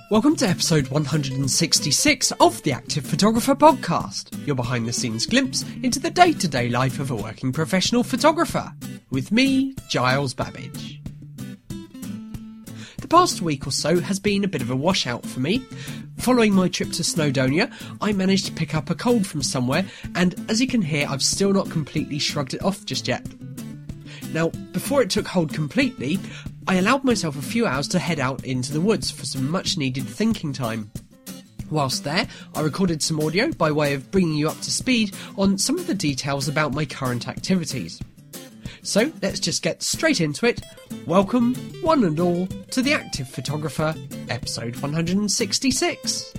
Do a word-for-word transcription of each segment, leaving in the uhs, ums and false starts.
Welcome to episode one hundred sixty-six of the Active Photographer Podcast, your behind-the-scenes glimpse into the day-to-day life of a working professional photographer, with me, Giles Babbage. The past week or so has been a bit of a washout for me. Following my trip to Snowdonia, I managed to pick up a cold from somewhere, and as you can hear, I've still not completely shrugged it off just yet. Now, before it took hold completely, I allowed myself a few hours to head out into the woods for some much needed thinking time. Whilst there, I recorded some audio by way of bringing you up to speed on some of the details about my current activities. So let's just get straight into it. Welcome, one and all, to The Active Photographer, episode one hundred sixty-six.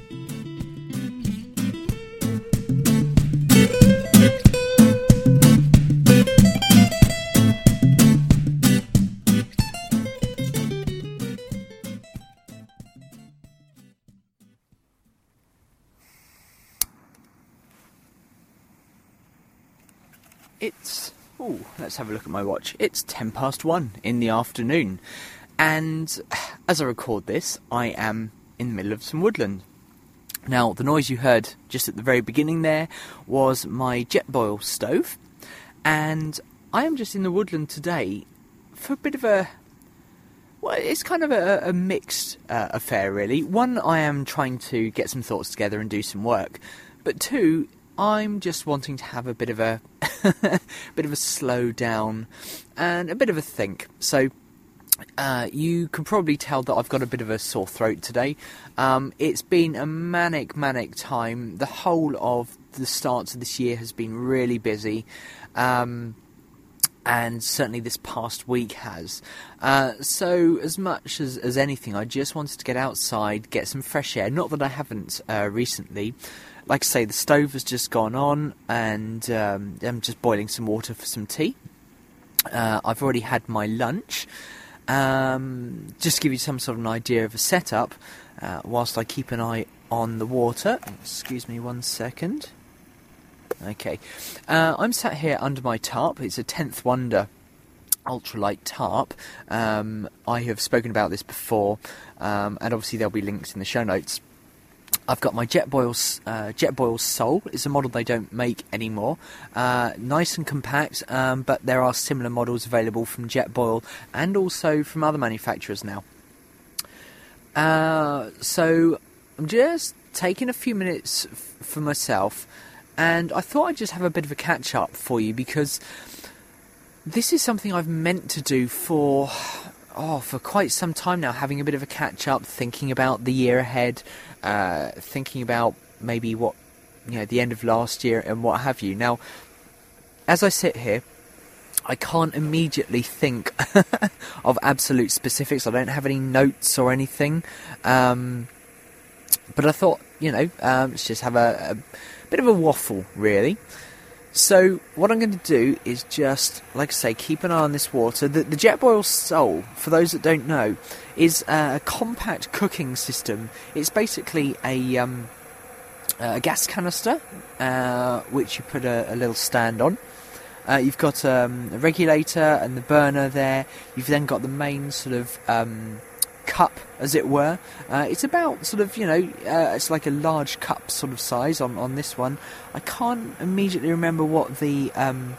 It's, oh, let's have a look at my watch. It's ten past one in the afternoon, and as I record this, I am in the middle of some woodland. Now, the noise you heard just at the very beginning there was my Jetboil stove, and I am just in the woodland today for a bit of a, well, it's kind of a, a mixed uh, affair, really. One, I am trying to get some thoughts together and do some work, but two, I'm just wanting to have a bit of a bit of a slow down and a bit of a think. So uh, you can probably tell that I've got a bit of a sore throat today. Um, it's been a manic, manic time. The whole of the start of this year has been really busy. Um, and certainly this past week has. Uh, so as much as, as anything, I just wanted to get outside, get some fresh air. Not that I haven't uh, recently. Like I say, the stove has just gone on, and um, I'm just boiling some water for some tea. Uh, I've already had my lunch. Um, just to give you some sort of an idea of a setup, uh, whilst I keep an eye on the water. Excuse me one second. Okay. Uh, I'm sat here under my tarp. It's a tenth Wonder ultralight tarp. Um, I have spoken about this before, um, and obviously there'll be links in the show notes. I've got my Jetboil, uh, Jetboil Soul. It's a model they don't make anymore. Uh, nice and compact, um, but there are similar models available from Jetboil and also from other manufacturers now. Uh, so I'm just taking a few minutes f- for myself, and I thought I'd just have a bit of a catch-up for you, because this is something I've meant to do for... Oh, for quite some time now, having a bit of a catch-up, thinking about the year ahead, uh, thinking about maybe what, you know, the end of last year and what have you. Now, as I sit here, I can't immediately think of absolute specifics. I don't have any notes or anything. Um, but I thought, you know, um, let's just have a, a bit of a waffle, really. So, what I'm going to do is just, like I say, keep an eye on this water. The, the Jetboil Soul, for those that don't know, is a compact cooking system. It's basically a, um, a gas canister, uh, which you put a, a little stand on. Uh, you've got um, a regulator and the burner there. You've then got the main sort of um, cup, as it were. Uh, it's about sort of, you know, uh, it's like a large cup sort of size on, on this one. I can't immediately remember what the um,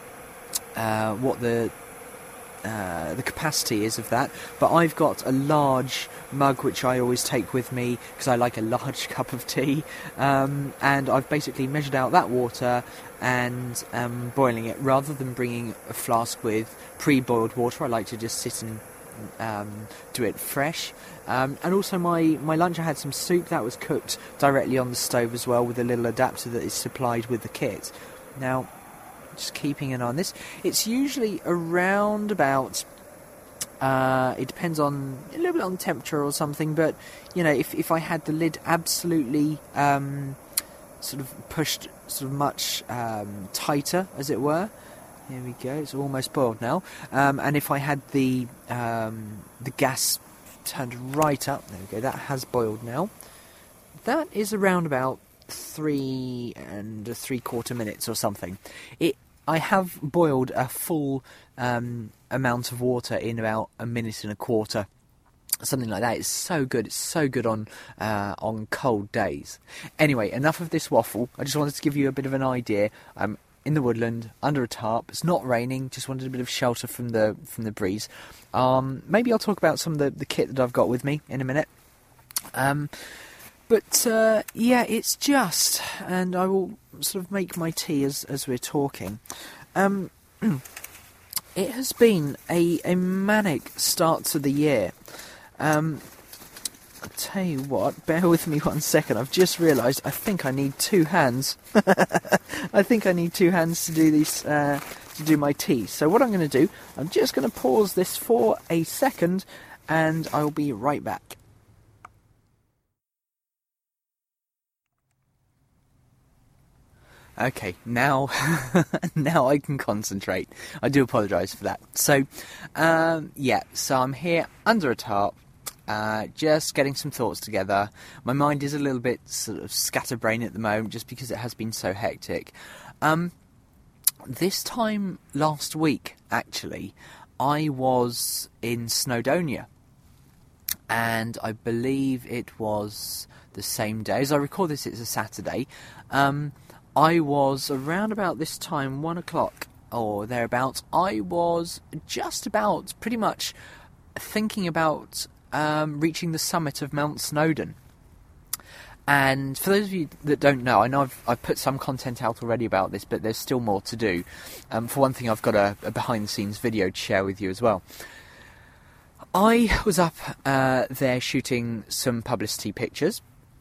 uh, what the uh, the capacity is of that, but I've got a large mug which I always take with me because I like a large cup of tea, um, and I've basically measured out that water and um, boiling it rather than bringing a flask with pre-boiled water. I like to just sit and Um, do it fresh. Um, and also my, my lunch, I had some soup that was cooked directly on the stove as well, with a little adapter that is supplied with the kit. Now, just keeping an eye on this, it's usually around about, uh, it depends on, a little bit on temperature or something, but, you know, if, if I had the lid absolutely um, sort of pushed sort of much um, tighter, as it were, here we go, it's almost boiled now. Um, and if I had the um, the gas turned right up, there we go, that has boiled now. That is around about three and three quarter minutes or something. It I have boiled a full um, amount of water in about a minute and a quarter. something like that. It's so good. It's so good on uh, on cold days. Anyway, enough of this waffle. I just wanted to give you a bit of an idea. I'm in the woodland, under a tarp. It's not raining. Just wanted a bit of shelter from the from the breeze. Um, maybe I'll talk about some of the, the kit that I've got with me in a minute. Um, but uh, yeah, it's just, and I will sort of make my tea as as we're talking. Um, it has been a a manic start to the year. Um, I'll tell you what, bear with me one second. I've just realised I think I need two hands. I think I need two hands to do these, uh, to do my tea. So what I'm going to do, I'm just going to pause this for a second, and I'll be right back. Okay, now, now I can concentrate. I do apologise for that. So, um, yeah, so I'm here under a tarp. Uh, just getting some thoughts together. My mind is a little bit sort of scatterbrained at the moment just because it has been so hectic. Um, this time last week, actually, I was in Snowdonia. And I believe it was the same day. As I recall this, it's a Saturday. Um, I was around about this time, one o'clock or thereabouts. I was just about pretty much thinking about Um, reaching the summit of Mount Snowdon. And for those of you that don't know, I know I've, I've put some content out already about this, but there's still more to do. Um, for one thing, I've got a, a behind-the-scenes video to share with you as well. I was up uh, there shooting some publicity pictures,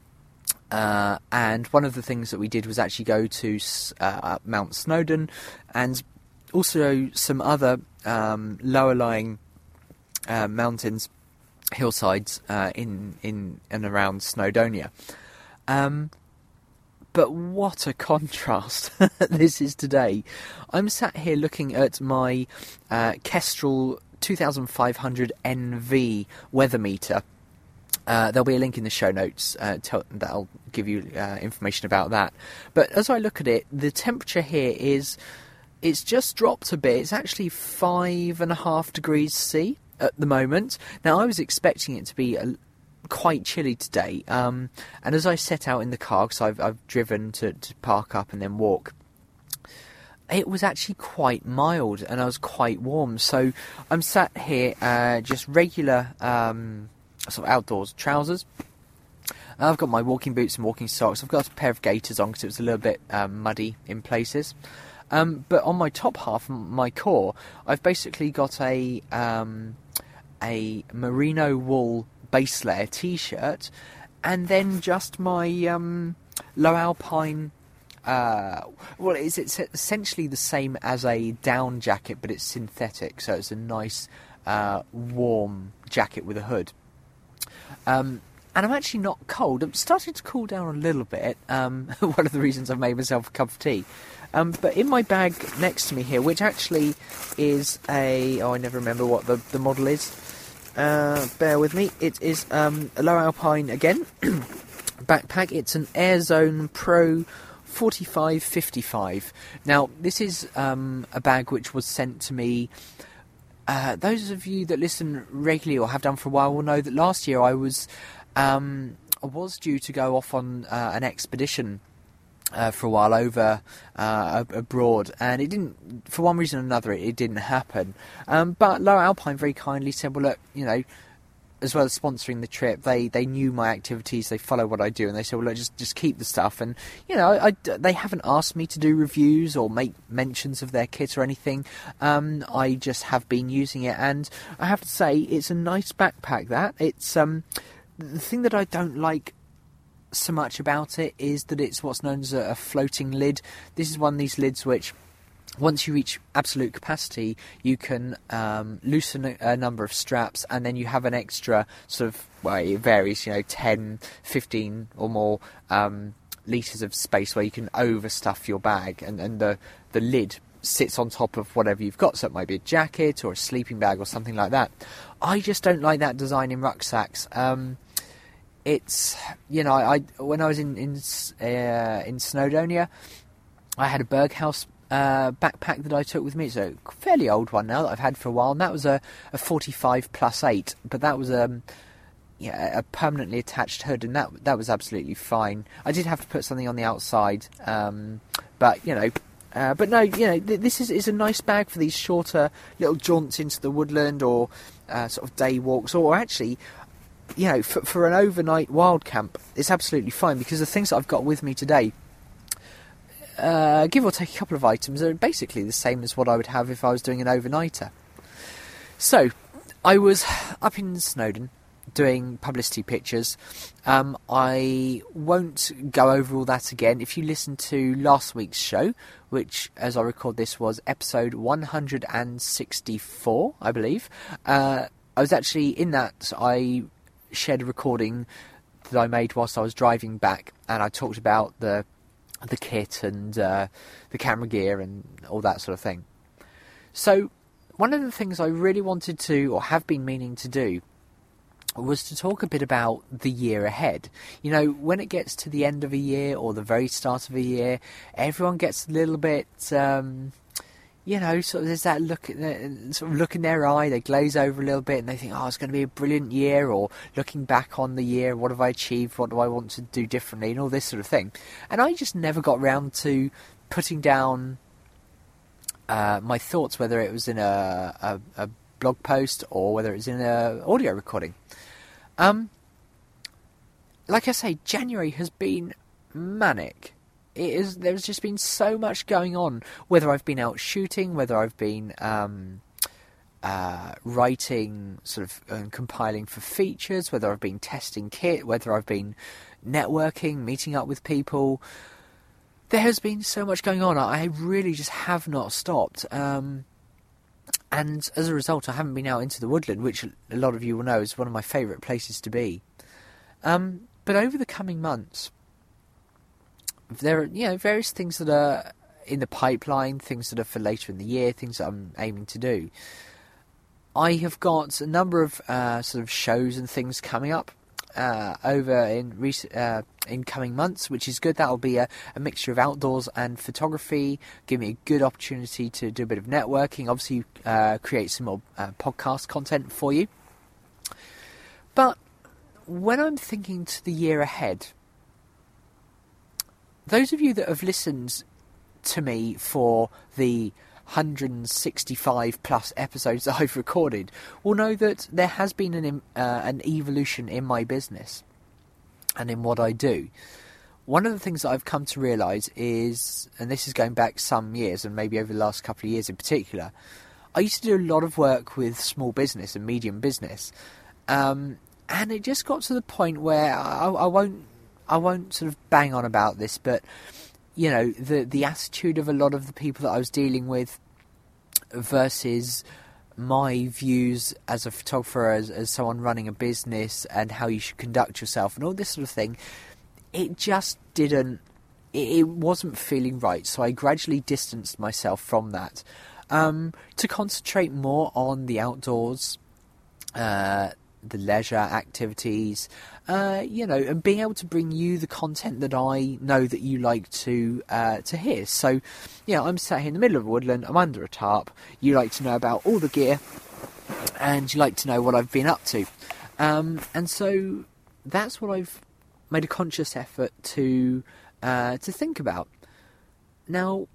uh, and one of the things that we did was actually go to uh, Mount Snowdon, and also some other um, lower-lying uh, mountains, hillsides uh, in in and around Snowdonia. Um, but what a contrast this is today. I'm sat here looking at my uh, Kestrel twenty-five hundred N V weather meter. Uh, there'll be a link in the show notes uh, tell, that'll give you uh, information about that. But as I look at it, the temperature here is, it's just dropped a bit. It's actually five and a half degrees C at the moment. Now, I was expecting it to be a, quite chilly today, um, and as I set out in the car, because I've, I've driven to, to park up and then walk, it was actually quite mild, and I was quite warm. So I'm sat here, uh, just regular um, sort of outdoors trousers. I've got my walking boots and walking socks. I've got a pair of gaiters on because it was a little bit um, muddy in places. Um, but on my top half, my core, I've basically got a um, a merino wool base layer t-shirt, and then just my um, low alpine. Uh, well, it's, it's essentially the same as a down jacket, but it's synthetic, so it's a nice uh, warm jacket with a hood. Um, and I'm actually not cold. I'm starting to cool down a little bit. Um, one of the reasons I've made myself a cup of tea. Um, but in my bag next to me here, which actually is a... Oh, I never remember what the, the model is. Uh, bear with me. It is um, a low alpine, again, backpack. It's an Airzone Pro forty-five fifty-five. Now, this is um, a bag which was sent to me... Uh, those of you that listen regularly or have done for a while will know that last year I was... Um, I was due to go off on uh, an expedition Uh, for a while over uh, abroad, and it didn't, for one reason or another, it, it didn't happen. Um, but Low Alpine very kindly said, well, look, you know, as well as sponsoring the trip, they, they knew my activities, they follow what I do, and they said, well, look, just, just keep the stuff. And, you know, I, I, they haven't asked me to do reviews or make mentions of their kit or anything. Um, I just have been using it, and I have to say, it's a nice backpack, that. It's, um, the thing that I don't like so much about it is that it's what's known as a, a floating lid. This is one of these lids which, once you reach absolute capacity, you can um, loosen a, a number of straps, and then you have an extra sort of, well, it varies, you know, ten, fifteen or more um, litres of space where you can overstuff your bag, and, and the, the lid sits on top of whatever you've got, so it might be a jacket or a sleeping bag or something like that. I just don't like that design in rucksacks. Um, It's, you know, I when I was in in, uh, in Snowdonia, I had a Berghaus uh, backpack that I took with me. It's a fairly old one now that I've had for a while, and that was a, a forty-five plus eight. But that was um yeah, a permanently attached hood, and that that was absolutely fine. I did have to put something on the outside, um, but you know, uh, but no, you know, th- this is is a nice bag for these shorter little jaunts into the woodland, or uh, sort of day walks, or actually, you know, for, for an overnight wild camp, it's absolutely fine, because the things that I've got with me today, uh, give or take a couple of items, are basically the same as what I would have if I was doing an overnighter. So, I was up in Snowdon doing publicity pictures. Um, I won't go over all that again. If you listen to last week's show, which, as I record this, was episode one hundred sixty-four, I believe, uh, I was actually in that. I shared a recording that I made whilst I was driving back, and I talked about the the kit and uh, the camera gear and all that sort of thing. So, one of the things I really wanted to, or have been meaning to do, was to talk a bit about the year ahead. You know, when it gets to the end of a year or the very start of a year, everyone gets a little bit, um, you know, sort of there's that look, sort of look in their eye, they glaze over a little bit and they think, oh, it's going to be a brilliant year, or looking back on the year, what have I achieved, what do I want to do differently, and all this sort of thing. And I just never got round to putting down uh, my thoughts, whether it was in a, a, a blog post or whether it was in an audio recording. Um, like I say, January has been manic. It is. There's just been so much going on. Whether I've been out shooting, whether I've been um, uh, writing, sort of uh, compiling for features, whether I've been testing kit, whether I've been networking, meeting up with people. There has been so much going on. I really just have not stopped. Um, And as a result, I haven't been out into the woodland, which a lot of you will know is one of my favourite places to be. Um, but over the coming months, there are, you know, various things that are in the pipeline, things that are for later in the year, things that I'm aiming to do. I have got a number of uh, sort of shows and things coming up uh, over in recent, uh, in coming months, which is good. That'll be a, a mixture of outdoors and photography, give me a good opportunity to do a bit of networking, obviously uh, create some more uh, podcast content for you. But when I'm thinking to the year ahead, those of you that have listened to me for the one hundred sixty-five plus episodes that I've recorded will know that there has been an uh, an evolution in my business and in what I do. One of the things that I've come to realise is, and this is going back some years, and maybe over the last couple of years in particular, I used to do a lot of work with small business and medium business, um, and it just got to the point where I, I won't I won't sort of bang on about this, but you know, the the attitude of a lot of the people that I was dealing with versus my views as a photographer, as, as someone running a business, and how you should conduct yourself and all this sort of thing, it just didn't, it, it wasn't feeling right. So I gradually distanced myself from that um, to concentrate more on the outdoors, uh, the leisure activities, uh, you know, and being able to bring you the content that I know that you like to uh, to hear. So, yeah, I'm sat here in the middle of a woodland, I'm under a tarp, you like to know about all the gear, and you like to know what I've been up to. Um, and so that's what I've made a conscious effort to uh, to think about. Now,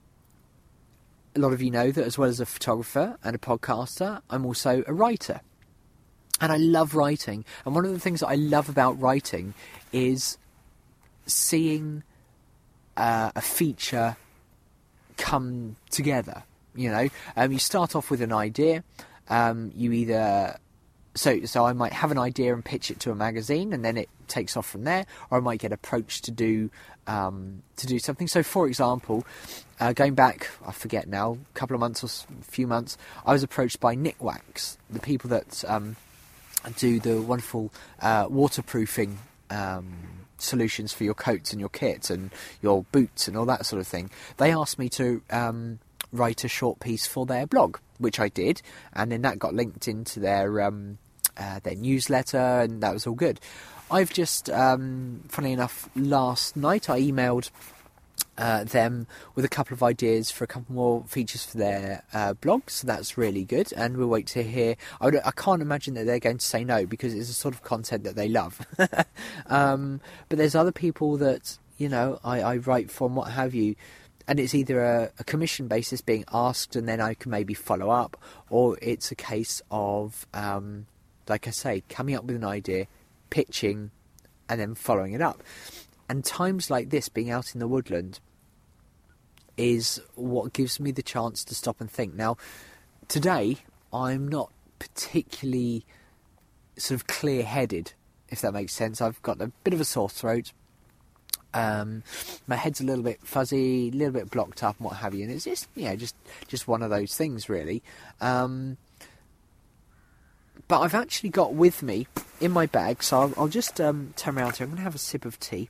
a lot of you know that as well as a photographer and a podcaster, I'm also a writer. And I love writing. And one of the things that I love about writing is seeing uh, a feature come together. You know, um, you start off with an idea. Um, you either so so I might have an idea and pitch it to a magazine, and then it takes off from there. Or I might get approached to do um, to do something. So, for example, uh, going back, I forget now, a couple of months or a few months, I was approached by Nick Wax, the people that Um, do the wonderful uh, waterproofing um, solutions for your coats and your kits and your boots and all that sort of thing. They asked me to um, write a short piece for their blog, which I did, and then that got linked into their um, uh, their newsletter, and that was all good. I've just, um, funnily enough, last night I emailed uh, them with a couple of ideas for a couple more features for their uh, blog, so that's really good, and we'll wait to hear. I, would, I can't imagine that they're going to say no, because it's the sort of content that they love. um, but there's other people that, you know, I, I write for and what have you, and it's either a, a commission basis being asked and then I can maybe follow up, or it's a case of, um, like I say, coming up with an idea, pitching, and then following it up. And times like this, being out in the woodland, is what gives me the chance to stop and think. Now, today, I'm not particularly sort of clear-headed, if that makes sense. I've got a bit of a sore throat. Um, my head's a little bit fuzzy, a little bit blocked up and what have you. And it's just, you know, just, just one of those things, really. Um, but I've actually got with me, in my bag, so I'll, I'll just um, turn around here. I'm going to have a sip of tea.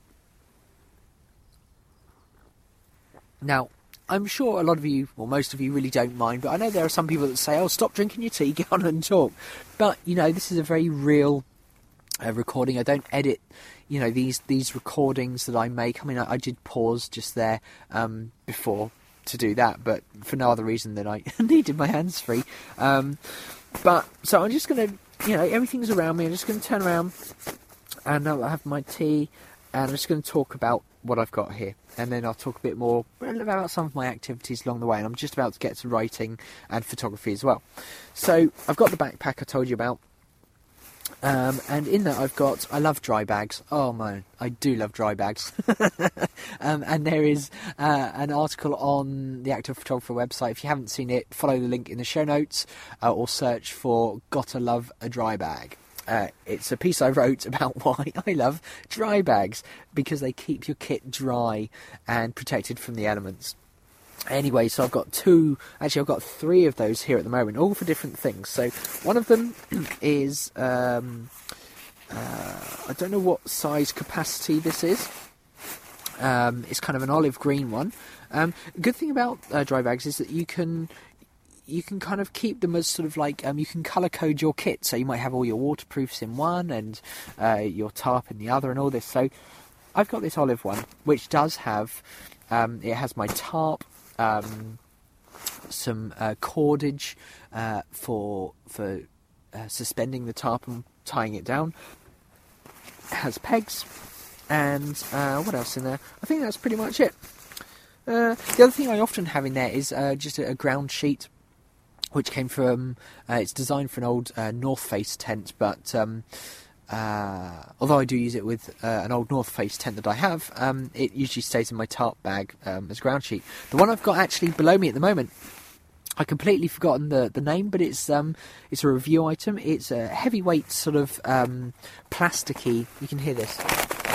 Now, I'm sure a lot of you, or most of you, really don't mind, but I know there are some people that say, oh, stop drinking your tea, get on and talk. But, you know, this is a very real uh, recording. I don't edit, you know, these these recordings that I make. I mean, I, I did pause just there um, before to do that, but for no other reason than I needed my hands free. Um, but, so I'm just going to, you know, everything's around me. I'm just going to turn around and I'll have my tea, and I'm just going to talk about what I've got here, and then I'll talk a bit more about some of my activities along the way, and I'm just about to get to writing and photography as well. So I've got the backpack I told you about, um, and in that I've got, I love dry bags. Oh man, I do love dry bags. um, and there is uh, an article on the Active Photographer website. If you haven't seen it, follow the link in the show notes, uh, or search for Gotta Love a Dry Bag. Uh, it's a piece I wrote about why I love dry bags, because they keep your kit dry and protected from the elements. Anyway, so I've got two, actually I've got three of those here at the moment, all for different things. So one of them is, um, uh, I don't know what size capacity this is. Um, it's kind of an olive green one. Um, good thing about uh, dry bags is that you can... you can kind of keep them as sort of like, um, you can colour code your kit, so you might have all your waterproofs in one and uh, your tarp in the other and all this. So I've got this olive one, which does have, um, it has my tarp, um, some uh, cordage uh, for for uh, suspending the tarp and tying it down. It has pegs, and uh, what else in there? I think that's pretty much it. Uh, the other thing I often have in there is uh, just a, a ground sheet, which came from, uh, it's designed for an old uh, North Face tent, but um, uh, although I do use it with uh, an old North Face tent that I have, um, it usually stays in my tarp bag um, as ground sheet. The one I've got actually below me at the moment, I completely forgotten the, the name, but it's um it's a review item. It's a heavyweight sort of um, plasticky, you can hear this.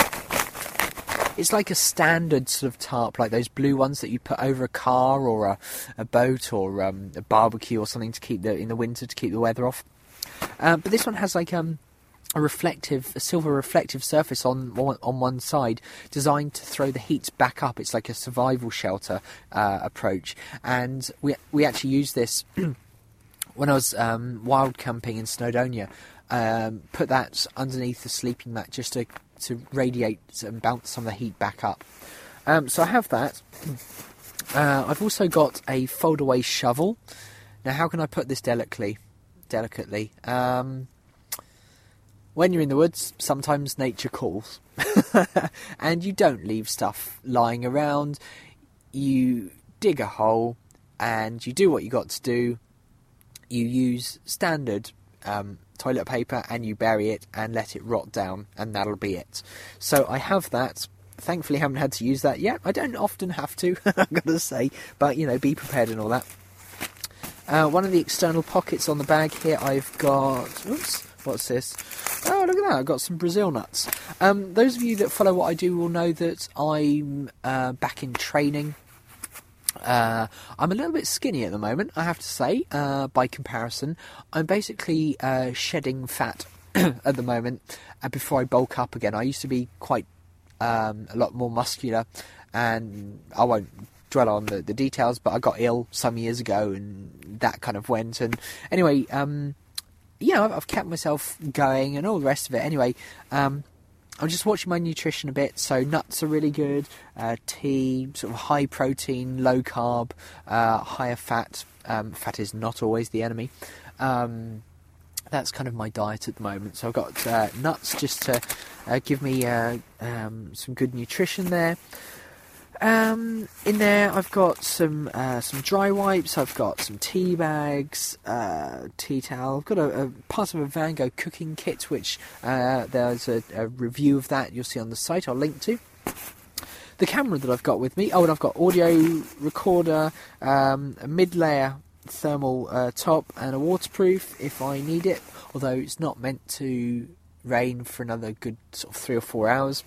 It's like a standard sort of tarp, like those blue ones that you put over a car or a, a boat or um, a barbecue or something to keep the in the winter to keep the weather off. Uh, but this one has like um, a reflective, a silver reflective surface on one, on one side, designed to throw the heat back up. It's like a survival shelter uh, approach, and we we actually used this when I was um, wild camping in Snowdonia. Um, put that underneath the sleeping mat just to. to radiate and bounce some of the heat back up. Um, so I have that. Uh, I've also got a fold-away shovel. Now, how can I put this delicately? Delicately. Um, when you're in the woods, sometimes nature calls. And you don't leave stuff lying around. You dig a hole and you do what you got to do. You use standard um, toilet paper and you bury it and let it rot down, and that'll be it. So I have that. Thankfully, I haven't had to use that yet. I don't often have to, I've got to say, but, you know, be prepared and all that. Uh, one of the external pockets on the bag here, I've got... Oops, what's this? Oh, look at that, I've got some Brazil nuts. Um, those of you that follow what I do will know that I'm uh, back in training. Uh, I'm a little bit skinny at the moment, I have to say, uh, by comparison. I'm basically uh, shedding fat at the moment uh, before I bulk up again. I used to be quite um, a lot more muscular, and I won't dwell on the, the details, but I got ill some years ago and that kind of went. And anyway, um, yeah, I've, I've kept myself going and all the rest of it. Anyway, um, I'm just watching my nutrition a bit. So nuts are really good. Uh, tea, sort of high protein, low carb, uh, higher fat. Um, fat is not always the enemy. Um, that's kind of my diet at the moment. So I've got uh, nuts just to uh, give me uh, um, some good nutrition there. Um, in there, I've got some uh, some dry wipes. I've got some tea bags, uh, tea towel. I've got a, a part of a Van Gogh cooking kit, which uh, there's a, a review of that you'll see on the site. I'll link to the camera that I've got with me. Oh, and I've got audio recorder, um, a mid-layer thermal uh, top, and a waterproof if I need it. Although it's not meant to rain for another good sort of three or four hours.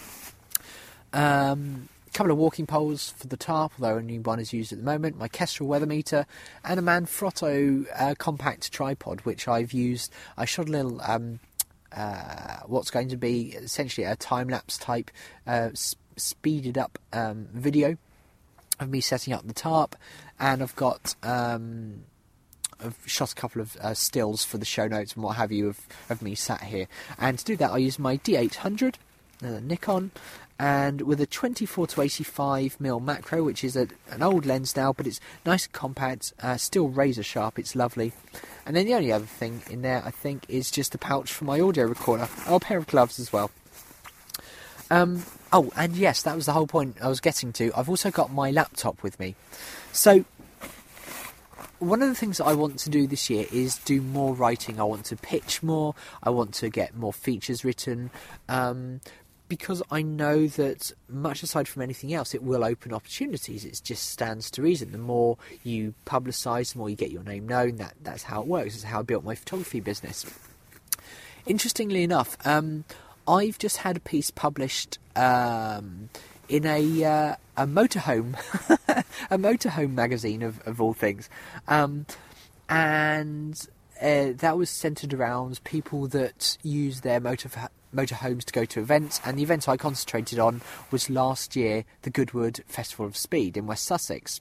Um. Couple of walking poles for the tarp, although only one is used at the moment, my Kestrel weather meter, and a Manfrotto uh, compact tripod, which I've used. I shot a little, um, uh, what's going to be essentially a time-lapse type uh, s- speeded up um, video of me setting up the tarp, and I've got... Um, I've shot a couple of uh, stills for the show notes and what have you of, of me sat here. And to do that I use my D eight hundred, uh, Nikon, and with a twenty-four to eighty-five millimeter macro, which is a, an old lens now, but it's nice and compact, uh, still razor sharp, it's lovely. And then the only other thing in there, I think, is just a pouch for my audio recorder. Oh, a pair of gloves as well. Um, oh, and yes, that was the whole point I was getting to. I've also got my laptop with me. So, one of the things that I want to do this year is do more writing. I want to pitch more. I want to get more features written. Um... Because I know that, much aside from anything else, it will open opportunities. It just stands to reason. The more you publicise, the more you get your name known. That That's how it works. It's how I built my photography business. Interestingly enough, um, I've just had a piece published um, in a uh, a motorhome, a motorhome magazine of, of all things, um, and uh, that was centred around people that use their motor. motorhomes to go to events, and the event I concentrated on was last year the Goodwood Festival of Speed in West Sussex.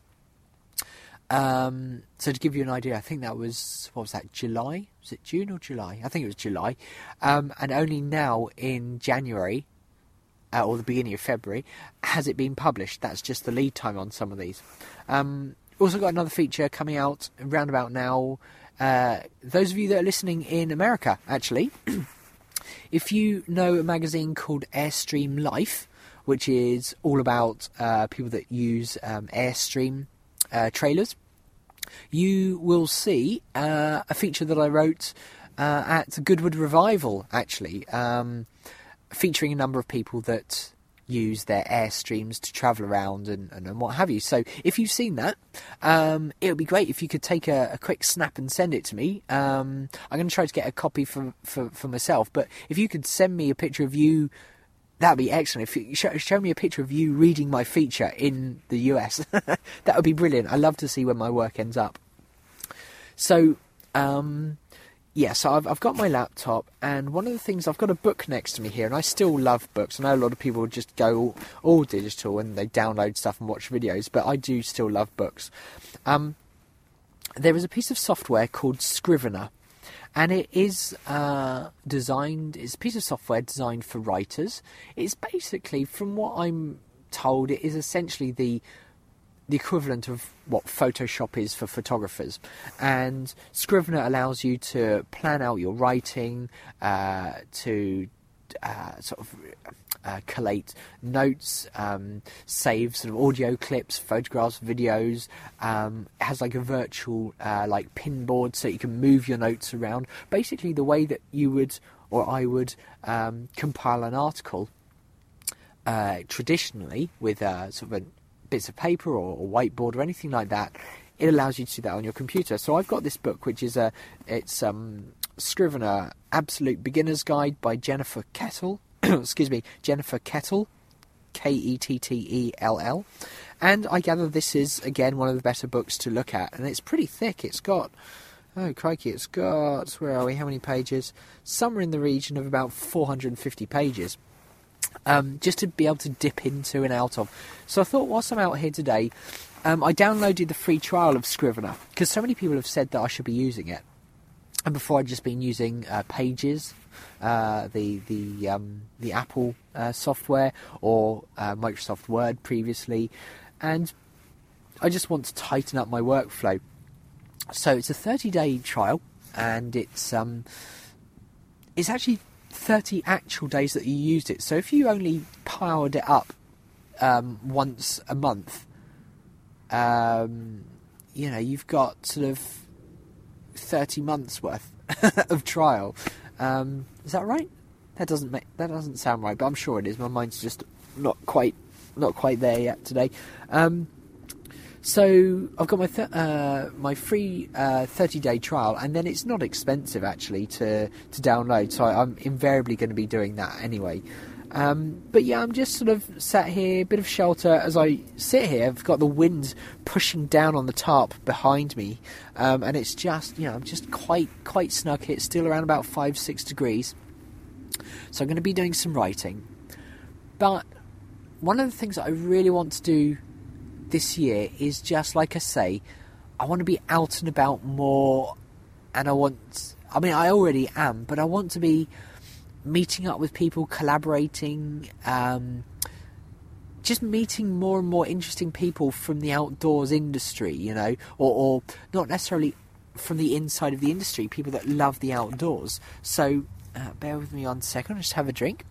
Um, so to give you an idea, I think that was, what was that, July? Was it June or July? I think it was July. Um, and only now in January, uh, or the beginning of February, has it been published. That's just the lead time on some of these. Um, also got another feature coming out around about now. Uh, those of you that are listening in America, actually... If you know a magazine called Airstream Life, which is all about uh, people that use um, Airstream uh, trailers, you will see uh, a feature that I wrote uh, at the Goodwood Revival, actually, um, featuring a number of people that use their Airstreams to travel around and, and, and what have you. So if you've seen that, um, it would be great if you could take a, a quick snap and send it to me. Um, I'm going to try to get a copy for, for, for myself, but if you could send me a picture of you, that would be excellent. If you show, show me a picture of you reading my feature in the U S, that would be brilliant. I love to see where my work ends up. So, um... yeah, so I've, I've got my laptop, and one of the things, I've got a book next to me here, and I still love books. I know a lot of people just go all, all digital and they download stuff and watch videos, but I do still love books. Um, there is a piece of software called Scrivener, and it is uh, designed, it's a piece of software designed for writers. It's basically, from what I'm told, it is essentially the the equivalent of what Photoshop is for photographers. And Scrivener allows you to plan out your writing, uh, to uh, sort of uh, collate notes, um, save sort of audio clips, photographs, videos. Um, it has like a virtual uh, like pin board so you can move your notes around. Basically the way that you would, or I would, um, compile an article uh, traditionally with uh, sort of a bits of paper or, or whiteboard or anything like that. It allows you to do that on your computer. So I've got this book, which is a it's um, Scrivener Absolute Beginner's Guide by Jennifer Kettle. Excuse me, Jennifer Kettle, K E T T E L L. And I gather this is again one of the better books to look at, and it's pretty thick. It's got oh crikey, it's got where are we? How many pages? Somewhere in the region of about four hundred fifty pages. Um, just to be able to dip into and out of. So I thought, whilst I'm out here today, um, I downloaded the free trial of Scrivener, because so many people have said that I should be using it. And before I'd just been using uh, Pages, uh, the the um, the Apple uh, software, or uh, Microsoft Word previously, and I just want to tighten up my workflow. So it's a thirty-day trial, and it's um, it's actually thirty actual days that you used it. So if you only powered it up um, once a month, um, you know, you've got sort of thirty months worth of trial. Um, is that right? That doesn't make that doesn't sound right, but I'm sure it is. My mind's just not quite not quite there yet today. Um, so I've got my th- uh, my free uh, thirty day trial, and then it's not expensive actually to to download. So I, I'm invariably going to be doing that anyway. Um, but yeah, I'm just sort of sat here, a bit of shelter as I sit here. I've got the wind pushing down on the tarp behind me, um, and it's just, you know, I'm just quite quite snug here. It's still around about five, six degrees. So I'm going to be doing some writing. But one of the things that I really want to do this year is just, like I say, I want to be out and about more, and I want, I mean, I already am, but I want to be meeting up with people, collaborating, um, just meeting more and more interesting people from the outdoors industry, you know, or, or not necessarily from the inside of the industry, people that love the outdoors. So, uh, bear with me one second, I'll just have a drink.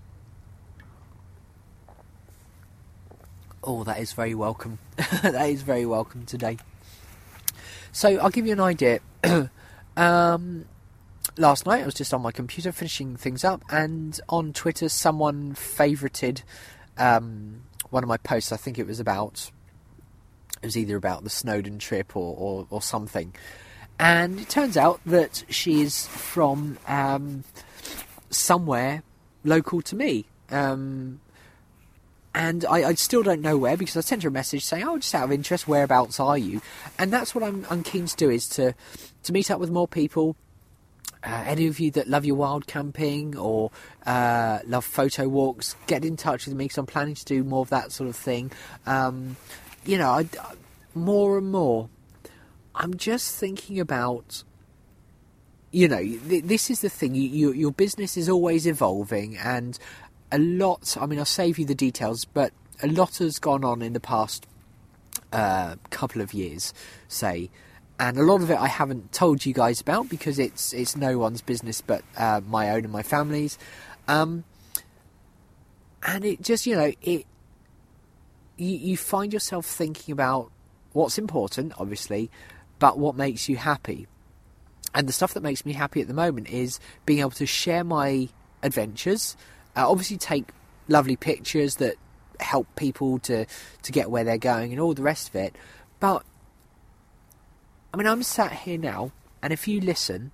Oh, that is very welcome. That is very welcome today. So, I'll give you an idea. um... Last night I was just on my computer finishing things up, and on Twitter someone favourited um, one of my posts. I think it was about, it was either about the Snowdon trip or, or, or something. And it turns out that she is from um, somewhere local to me. Um, and I, I still don't know where, because I sent her a message saying, oh, just out of interest, whereabouts are you? And that's what I'm, I'm keen to do, is to, to meet up with more people. Uh, any of you that love your wild camping or uh, love photo walks, get in touch with me, because I'm planning to do more of that sort of thing. Um, you know, I, more and more, I'm just thinking about, you know, th- this is the thing, you, you, your business is always evolving, and a lot, I mean, I'll save you the details, but a lot has gone on in the past uh, couple of years, say. And a lot of it I haven't told you guys about, because it's it's no one's business but uh, my own and my family's. Um, and it just, you know, it you, you find yourself thinking about what's important, obviously, but what makes you happy. And the stuff that makes me happy at the moment is being able to share my adventures, uh, obviously take lovely pictures that help people to, to get where they're going and all the rest of it. But I mean, I'm sat here now, and if you listen,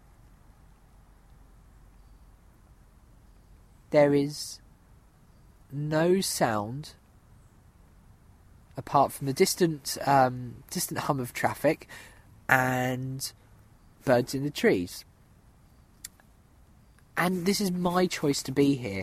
there is no sound apart from the distant, um, distant hum of traffic and birds in the trees. And this is my choice to be here,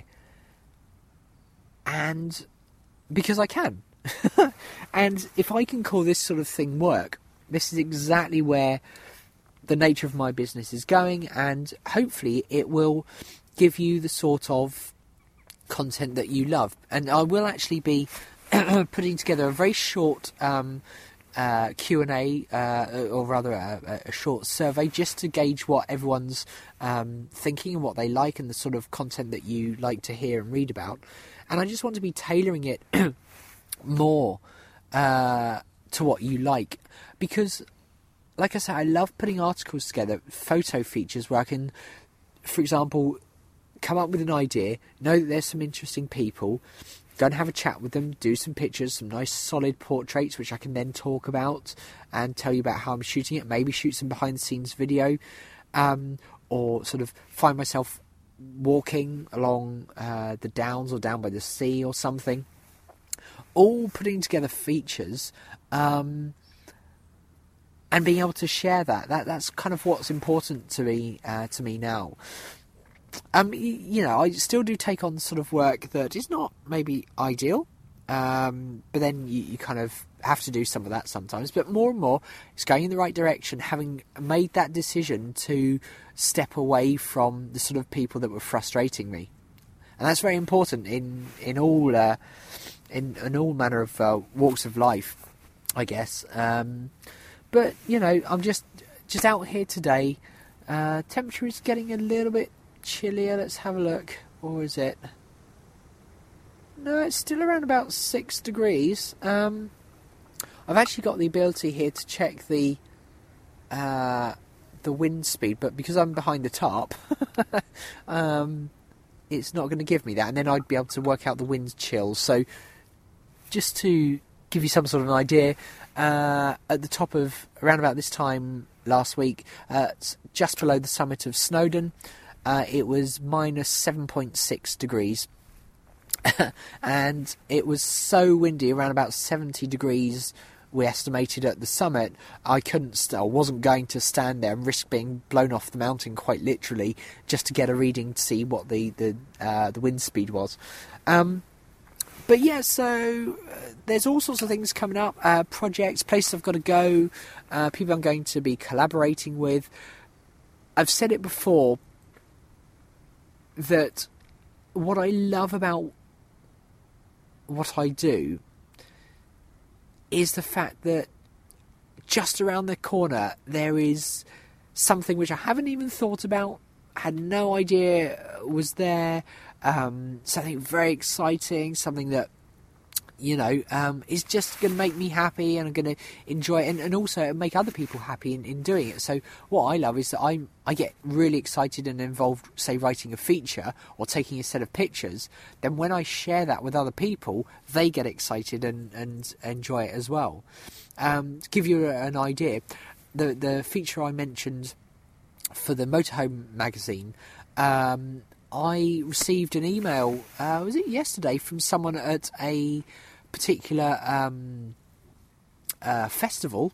and because I can. And if I can call this sort of thing work, this is exactly where the nature of my business is going, and hopefully it will give you the sort of content that you love. And I will actually be putting together a very short um, uh, Q and A, uh, or rather a, a short survey, just to gauge what everyone's um, thinking and what they like, and the sort of content that you like to hear and read about. And I just want to be tailoring it more uh, to what you like. Because, like I said, I love putting articles together, photo features, where I can, for example, come up with an idea, know that there's some interesting people, go and have a chat with them, do some pictures, some nice solid portraits, which I can then talk about and tell you about how I'm shooting it, maybe shoot some behind-the-scenes video, um, or sort of find myself walking along uh, the downs or down by the sea or something, all putting together features, um... and being able to share that, that that's kind of what's important to me uh, to me now. Um, you know, I still do take on sort of work that is not maybe ideal, Um, but then you, you kind of have to do some of that sometimes. But more and more, it's going in the right direction, having made that decision to step away from the sort of people that were frustrating me. And that's very important in, in all uh, in, in all manner of uh, walks of life, I guess. Um, but, you know, I'm just, just out here today. Uh, temperature is getting a little bit chillier. Let's have a look. Or is it? No, it's still around about six degrees. Um, I've actually got the ability here to check the uh, the wind speed, but because I'm behind the tarp, um, it's not going to give me that. And then I'd be able to work out the wind chill. So, just to give you some sort of an idea, uh, at the top of around about this time last week, uh, just below the summit of Snowdon, uh, it was minus seven point six degrees. And it was so windy, around about seventy degrees we estimated at the summit. I couldn't, st- I wasn't going to stand there and risk being blown off the mountain, quite literally, just to get a reading to see what the the, uh, the wind speed was. Um, but yeah, so uh, there's all sorts of things coming up, uh, projects, places I've got to go, uh, people I'm going to be collaborating with. I've said it before that what I love about what I do is the fact that just around the corner there is something which I haven't even thought about, had no idea was there, um, something very exciting, something that, you know, um, is just going to make me happy, and I'm going to enjoy it, and, and also make other people happy in, in doing it. So what I love is that I I get really excited and involved, say, writing a feature or taking a set of pictures. Then when I share that with other people, they get excited and, and enjoy it as well. Um, to give you an idea, the the feature I mentioned for the Motorhome magazine, um, I received an email, uh, was it yesterday, from someone at a particular um, uh, festival,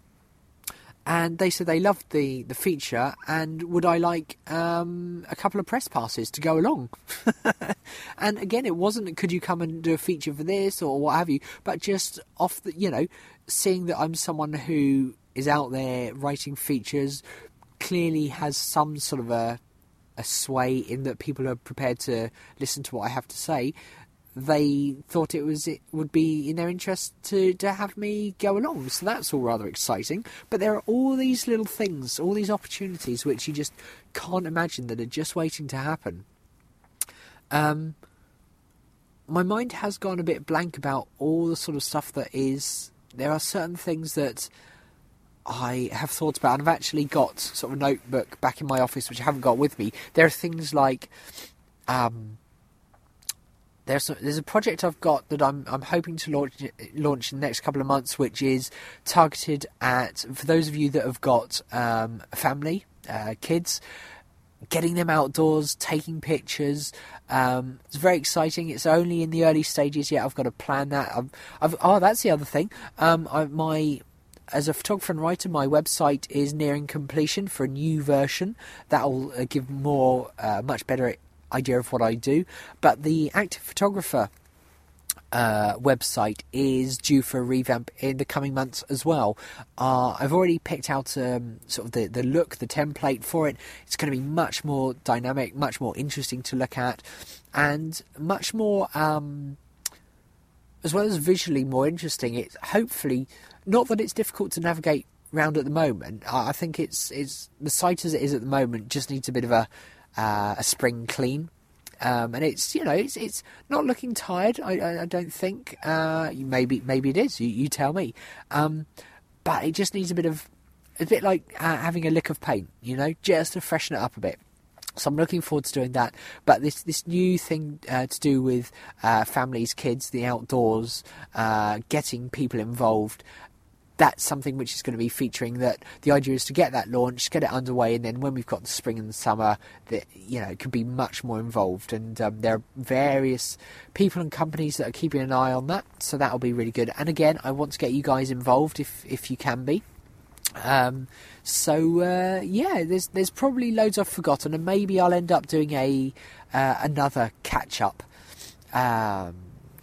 and they said they loved the, the feature and would I like um, a couple of press passes to go along. And again, it wasn't could you come and do a feature for this or what have you, but just off the, you know, seeing that I'm someone who is out there writing features, clearly has some sort of a a sway in that people are prepared to listen to what I have to say. They thought it was it would be in their interest to, to have me go along, so that's all rather exciting. But there are all these little things, all these opportunities which you just can't imagine that are just waiting to happen. Um, my mind has gone a bit blank about all the sort of stuff that is. There are certain things that I have thought about, and I've actually got sort of a notebook back in my office which I haven't got with me. There are things like um, there's a, there's a project I've got that I'm I'm hoping to launch launch in the next couple of months, which is targeted at, for those of you that have got um, a family, uh, kids, getting them outdoors, taking pictures. Um, it's very exciting. It's only in the early stages yet. I've got to plan that. I've, I've, oh, that's the other thing. Um, I, my As a photographer and writer, my website is nearing completion for a new version that will uh, give more, uh, much better idea of what I do. But the Active Photographer uh, website is due for a revamp in the coming months as well. Uh, I've already picked out um, sort of the, the look, the template for it. It's going to be much more dynamic, much more interesting to look at, and much more, um, as well as visually more interesting. It's hopefully... Not that it's difficult to navigate round at the moment. I think it's it's the site as it is at the moment just needs a bit of a uh, a spring clean, um, and it's you know it's it's not looking tired. I, I, I don't think. Uh, maybe maybe it is. You, you tell me. Um, but it just needs a bit of a bit like uh, having a lick of paint. You know, just to freshen it up a bit. So I'm looking forward to doing that. But this this new thing uh, to do with uh, families, kids, the outdoors, uh, getting people involved. That's something which is going to be featuring. That the idea is to get that launched, get it underway, and then when we've got the spring and the summer, that you know it could be much more involved. And um, there are various people and companies that are keeping an eye on that, so that'll be really good. And again, I want to get you guys involved if if you can be. Um, so uh, yeah, there's there's probably loads I've forgotten, and maybe I'll end up doing a uh, another catch up. Um,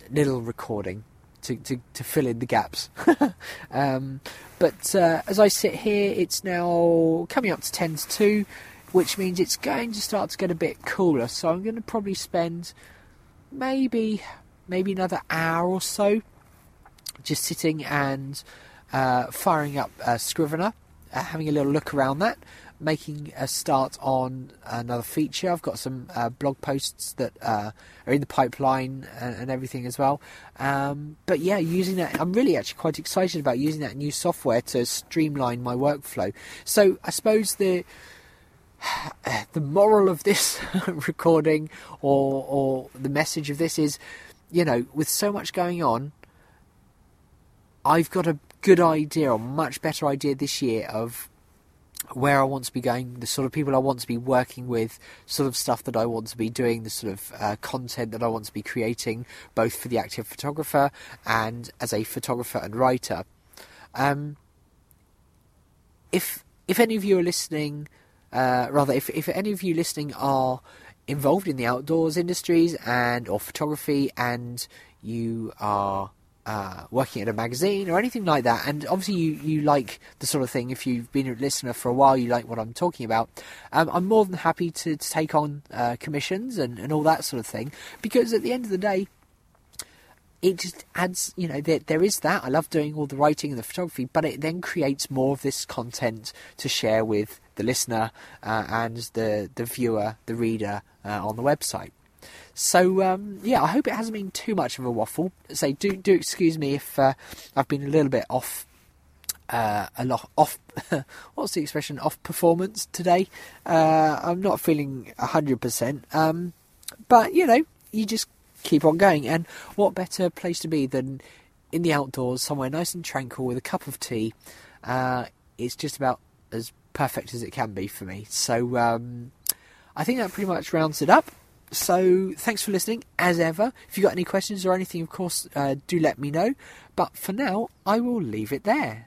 little recording to, to, to fill in the gaps. um, but uh, as I sit here, it's now coming up to ten to two, which means it's going to start to get a bit cooler. So I'm going to probably spend maybe maybe another hour or so just sitting and uh, firing up uh, Scrivener, uh, having a little look around that, making a start on another feature. I've got some uh, blog posts that uh, are in the pipeline and, and everything as well. Um, but yeah, using that, I'm really actually quite excited about using that new software to streamline my workflow. So I suppose the the moral of this recording, or or the message of this is, you know, with so much going on, I've got a good idea, or much better idea this year of where I want to be going, the sort of people I want to be working with, sort of stuff that I want to be doing, the sort of uh, content that I want to be creating, both for the active photographer and as a photographer and writer. Um, if if any of you are listening, uh, rather, if if any of you listening are involved in the outdoors industries and or photography, and you are Uh, working at a magazine or anything like that, and obviously you, you like the sort of thing, if you've been a listener for a while, you like what I'm talking about, um, I'm more than happy to, to take on uh, commissions and, and all that sort of thing, because at the end of the day, it just adds, you know, there, there is that. I love doing all the writing and the photography, but it then creates more of this content to share with the listener uh, and the, the viewer, the reader uh, on the website. So, um, yeah, I hope it hasn't been too much of a waffle. Say, do do excuse me if uh, I've been a little bit off, uh, a lot off, what's the expression, off performance today. Uh, I'm not feeling one hundred percent. Um, but, you know, you just keep on going. And what better place to be than in the outdoors, somewhere nice and tranquil with a cup of tea. Uh, it's just about as perfect as it can be for me. So, um, I think that pretty much rounds it up. So, thanks for listening, as ever. If you've got any questions or anything, of course, uh, do let me know. But for now, I will leave it there.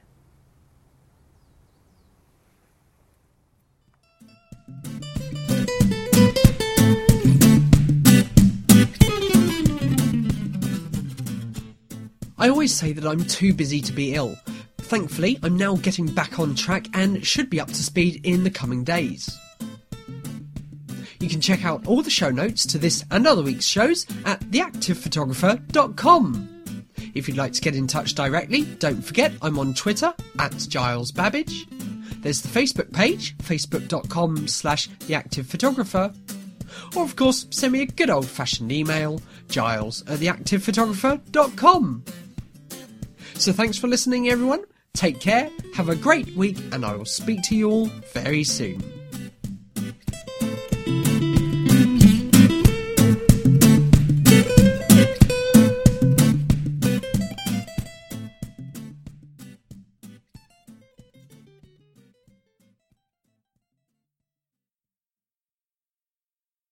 I always say that I'm too busy to be ill. Thankfully, I'm now getting back on track and should be up to speed in the coming days. You can check out all the show notes to this and other week's shows at the active photographer dot com. If you'd like to get in touch directly, don't forget I'm on Twitter at Giles Babbage. There's the Facebook page, facebook dot com slash the active photographer. Or of course, send me a good old fashioned email, giles at the active photographer dot com. So thanks for listening, everyone. Take care, have a great week, and I will speak to you all very soon.